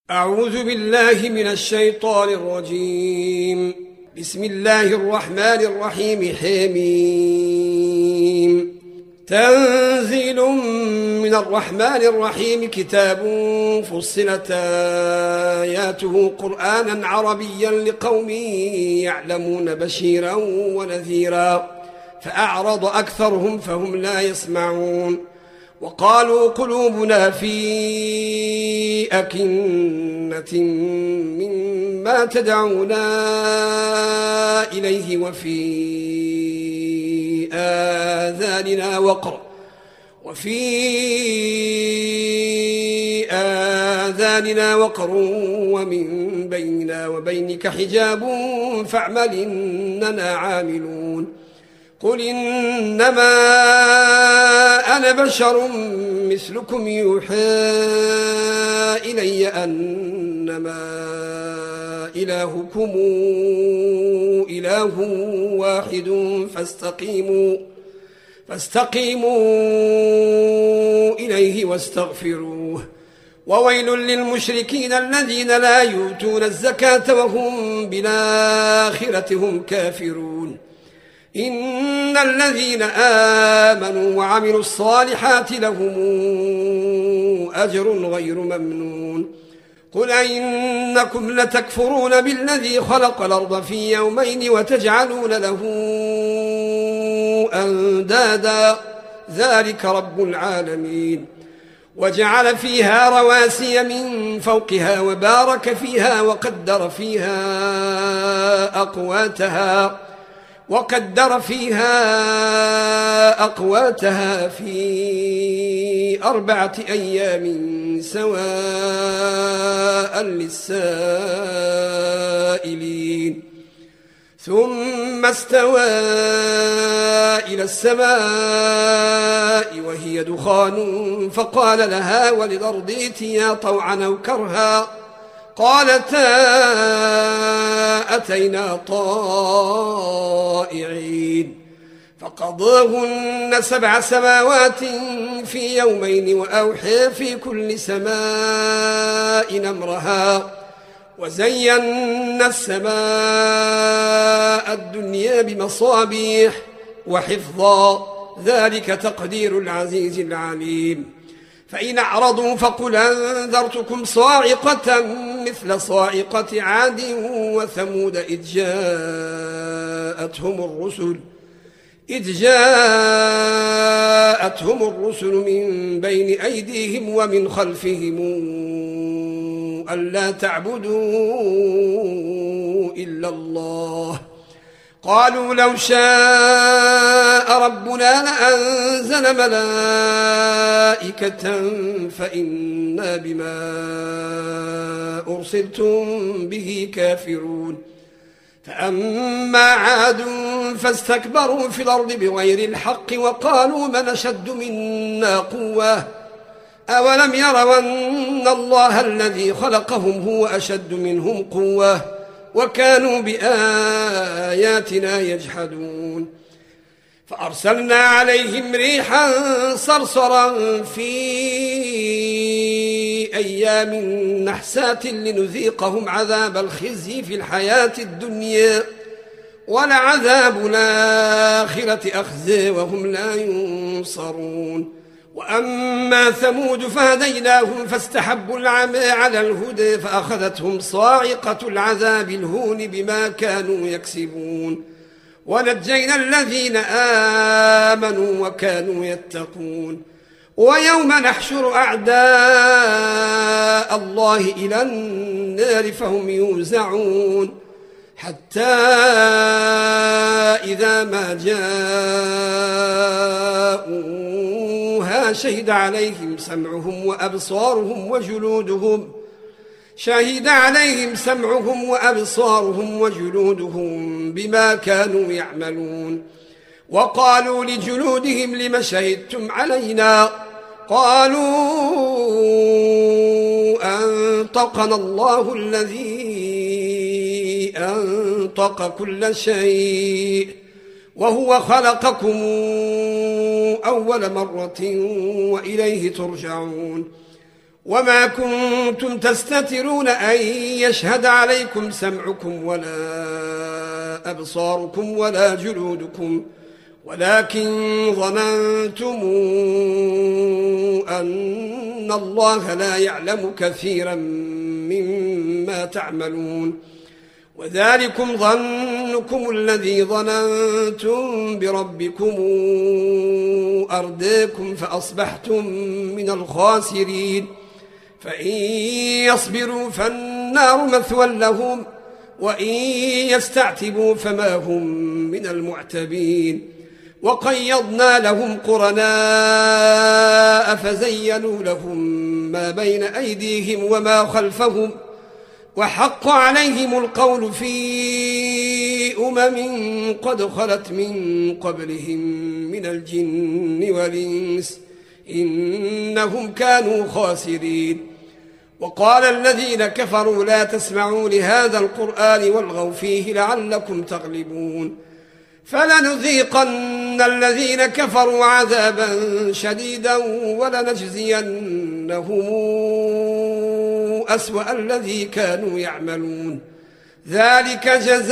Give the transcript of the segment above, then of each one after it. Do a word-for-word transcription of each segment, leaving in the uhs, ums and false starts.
أعوذ بالله من الشيطان الرجيم. بسم الله الرحمن الرحيم. حميم. تنزيل من الرحمن الرحيم. كتاب فصلت آياته قرآنا عربيا لقوم يعلمون بشيرا ونذيرا فأعرض أكثرهم فهم لا يسمعون. وقالوا قلوبنا في أكنة مما تدعونا إليه وفي آذاننا وقر وفي آذاننا وقر ومن بيننا وبينك حجاب فاعمل إننا عاملون. قل إنما أنا بشر مثلكم يوحى إلي أنما إلهكم إله واحد فاستقيموا فاستقيموا إليه واستغفروه. وويل للمشركين الذين لا يؤتون الزكاة وهم بالآخرة هم كافرون. إن الذين آمنوا وعملوا الصالحات لهم أجر غير ممنون. قل أئنكم لتكفرون بالذي خلق الأرض في يومين وتجعلون له أندادا ذلك رب العالمين. وجعل فيها رواسي من فوقها وبارك فيها وقدر فيها أقواتها وقدر فيها أقواتها في أربعة أيام سواء للسائلين. ثم استوى إلى السماء وهي دخان فقال لها وللأرض ائتيا طوعا أو كرها قالتا أتينا طائعين. فقضاهن سبع سماوات في يومين وأوحى في كل سماء أمرها وزينا السماء الدنيا بمصابيح وحفظا ذلك تقدير العزيز العليم. فإن أعرضوا فقل أنذرتكم صاعقة مثل صاعقة عاد وثمود إذ جاءتهم الرسل إذ جاءتهم الرسل من بين أيديهم ومن خلفهم ألا تعبدوا إلا الله قالوا لو شاء ربنا لأنزل ملائكة فإنا بما أرسلتم به كافرون. فأما عاد فاستكبروا في الأرض بغير الحق وقالوا من أشد منا قوة أولم يروا أن الله الذي خلقهم هو أشد منهم قوة وكانوا بآياتنا يجحدون. فأرسلنا عليهم ريحا صرصرا في أيام نحسات لنذيقهم عذاب الخزي في الحياة الدنيا ولعذاب الآخرة أخزي وهم لا ينصرون. وأما ثمود فهديناهم فاستحبوا العمى على الهدى فأخذتهم صاعقة العذاب الهون بما كانوا يكسبون. ونجينا الذين آمنوا وكانوا يتقون. ويوم نحشر أعداء الله إلى النار فهم يوزعون حتى إذا ما جاءوها شهد عليهم سمعهم وأبصارهم وجلودهم شهد عليهم سمعهم وأبصارهم وجلودهم بما كانوا يعملون. وقالوا لجلودهم لم شهدتم علينا قالوا أنطقنا الله الذي أنطق كل شيء وهو خلقكم أول مرة وإليه ترجعون. وما كنتم تستترون أن يشهد عليكم سمعكم ولا أبصاركم ولا جلودكم ولكن ظننتم أن الله لا يعلم كثيرا مما تعملون وذلكم ظنكم الذي ظننتم بربكم أرداكم فأصبحتم من الخاسرين فإن يصبروا فالنار مثوى لهم وإن يستعتبوا فما هم من المعتبين وقيضنا لهم قرناء فزينوا لهم ما بين أيديهم وما خلفهم وحق عليهم القول في أمم قد خلت من قبلهم من الجن والإنس إنهم كانوا خاسرين وقال الذين كفروا لا تسمعوا لهذا القرآن والغوا فيه لعلكم تغلبون فلنذيقن الذين كفروا عذابا شديدا ولنجزينهم أسوأ الذي كانوا يعملون ذلك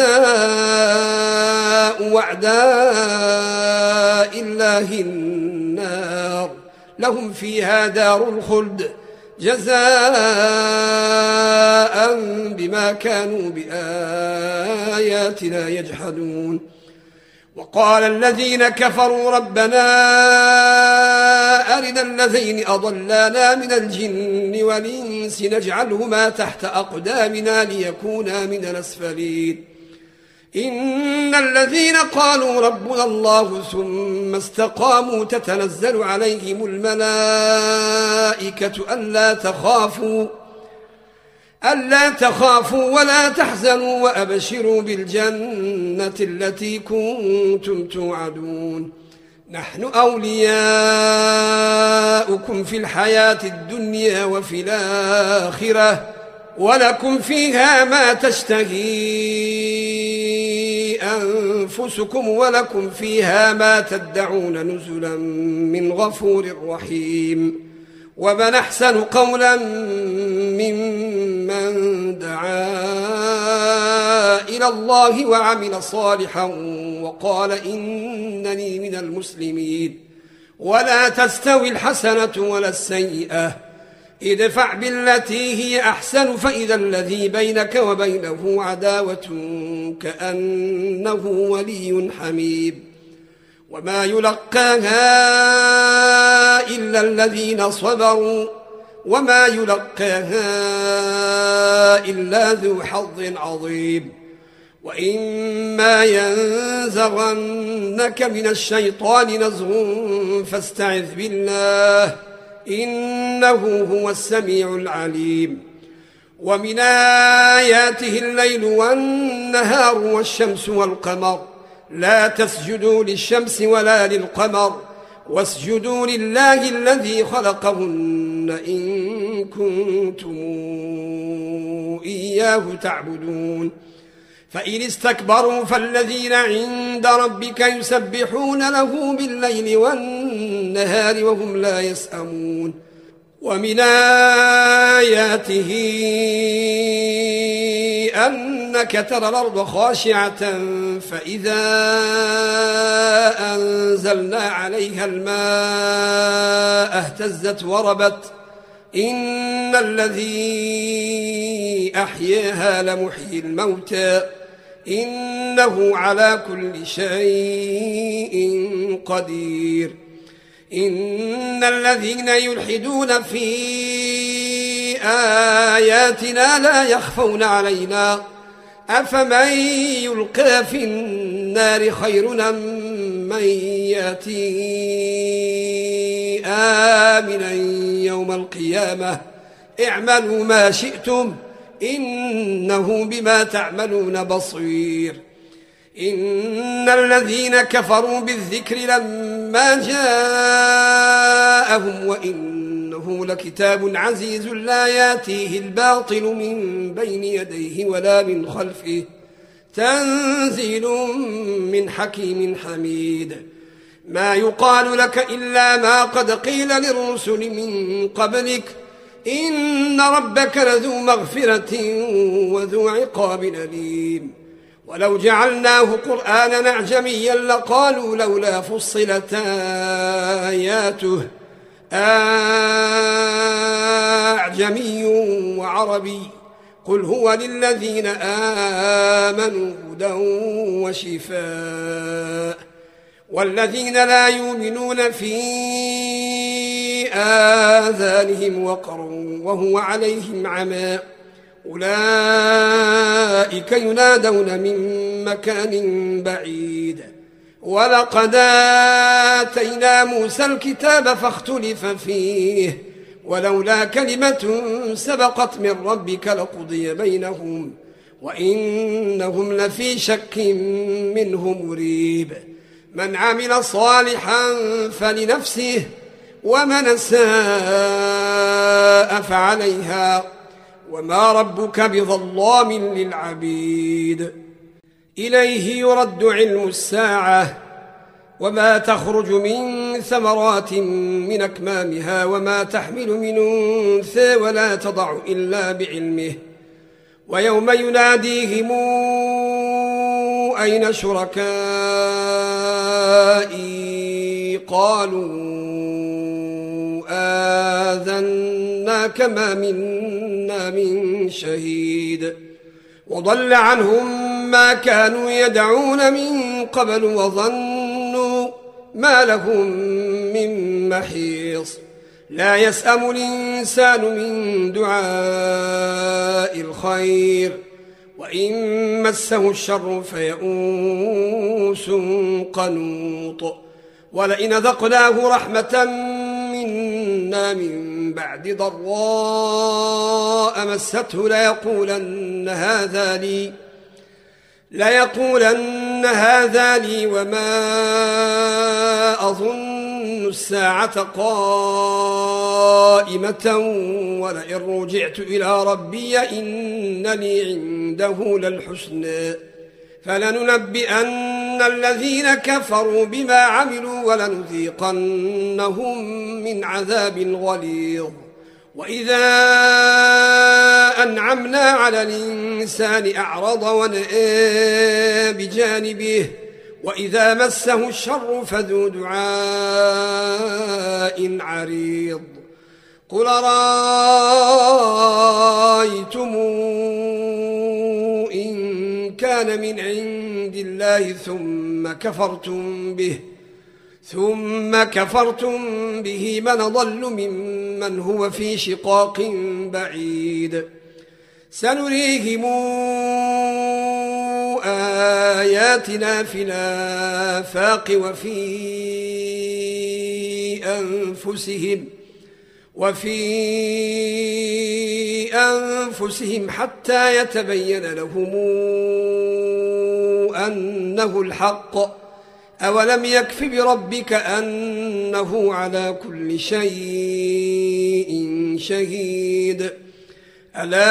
جزاء وعداء الله النار لهم فيها دار الخلد جزاء بما كانوا بآياتنا يجحدون وقال الذين كفروا ربنا أرنا الذين أضلانا من الجن والإنس نجعلهما تحت أقدامنا ليكونا من الأسفلين إن الذين قالوا ربنا الله ثم استقاموا تتنزل عليهم الملائكة ألا تخافوا ألا تخافوا ولا تحزنوا وأبشروا بالجنة التي كنتم توعدون نحن أولياؤكم في الحياة الدنيا وفي الآخرة ولكم فيها ما تشتهي أنفسكم ولكم فيها ما تدعون نزلا من غفور رحيم ومن أحسن قولا ممن دعا إلى الله وعمل صالحا وقال إنني من المسلمين ولا تستوي الحسنة ولا السيئة ادفع بالتي هي أحسن فإذا الذي بينك وبينه عداوة كأنه ولي حميم وما يلقاها إلا الذين صبروا وما يلقاها إلا ذو حظ عظيم وإما ينزغنك من الشيطان نزغ فاستعذ بالله إنه هو السميع العليم ومن آياته الليل والنهار والشمس والقمر لا تسجدوا للشمس ولا للقمر واسجدوا لله الذي خلقهن إن كنتم إياه تعبدون فإن استكبروا فالذين عند ربك يسبحون له بالليل والنهار وهم لا يسأمون ومن آياته أنك ترى الأرض خاشعة فإذا أنزلنا عليها الماء اهتزت وربت إن الذي أحياها لمحيي الموتى إنه على كل شيء قدير إن الذين يلحدون في آياتنا لا يخفون علينا أفمن يلقى في النار خير من يأتي آمنا يوم القيامة اعملوا ما شئتم إنه بما تعملون بصير إن الذين كفروا بالذكر لما جاءهم وإنه لكتاب عزيز لا ياتيه الباطل من بين يديه ولا من خلفه تنزيل من حكيم حميد ما يقال لك إلا ما قد قيل للرسل من قبلك إن ربك لذو مغفرة وذو عقاب أليم ولو جعلناه قرآنا أعجميا لقالوا لولا فصلت آياته أعجمي وعربي قل هو للذين آمنوا هدى وشفاء والذين لا يؤمنون في آذانهم وقر وهو عليهم عمى أولئك ينادون من مكان بعيد ولقد آتينا موسى الكتاب فاختلف فيه ولولا كلمة سبقت من ربك لقضي بينهم وإنهم لفي شك منه مريب من عمل صالحا فلنفسه ومن أساء فعليها وما ربك بظلام للعبيد إليه يرد علم الساعة وما تخرج من ثمرات من أكمامها وما تحمل من أنثى ولا تضع إلا بعلمه ويوم يناديهم أين شركائي قالوا آذناك ما منا من شهيد وضل عنهم ما كانوا يدعون من قبل وظنوا ما لهم من محيص لا يسأم الإنسان من دعاء الخير وإن مسه الشر فيئوس قنوط ولئن ذقناه رحمة منا من بعد ضراء مسته ليقولن هذا لي ليقولن هذا لي وما أظن الساعة قائمة ولئن رجعت إلى ربي إن لي عنده للحسنى فلننبئن الذين كفروا بما عملوا ولنذيقنهم من عذاب غليظ وإذا أنعمنا على الإنسان أعرض ونأى بجانبه وإذا مسه الشر فذو دعاء عريض قل رأيتم إن كان من عند الله ثم كفرتم به ثم كفرتم به من ضل ممن هو في شقاق بعيد سنريهم آياتنا في الآفاق وفي أنفسهم وفي أنفسهم حتى يتبين لهم أنه الحق أولم يكف بربك أنه على كل شيء شهيد ألا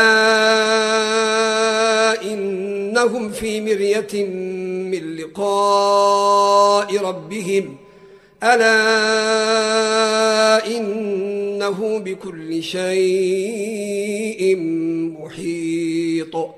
إنهم في مرية من لقاء ربهم ألا إنه بكل شيء محيط